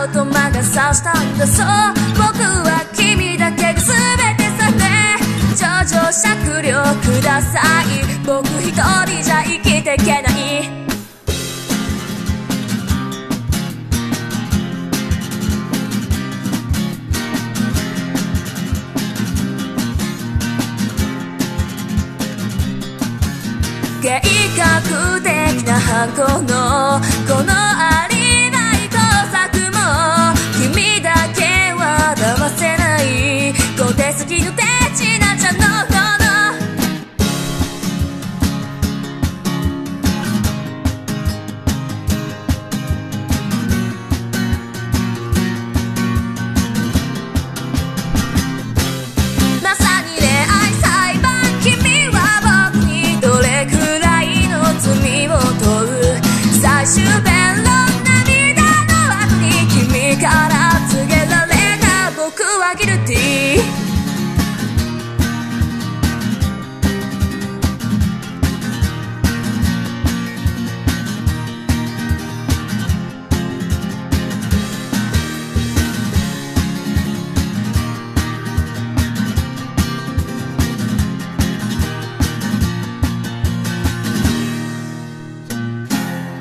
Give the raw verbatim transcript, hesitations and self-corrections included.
青と魔が差したんだ。そう僕は君だけが全てさね。情状酌量ください。僕一人じゃ生きていけない。計画的な犯行のこのありない工作も君だけは騙せない。小手先の手品じゃのののまさに恋愛裁判。君は僕にどれくらいの罪を問う。最終弁論、涙の後に君から告げられた僕はギルティー。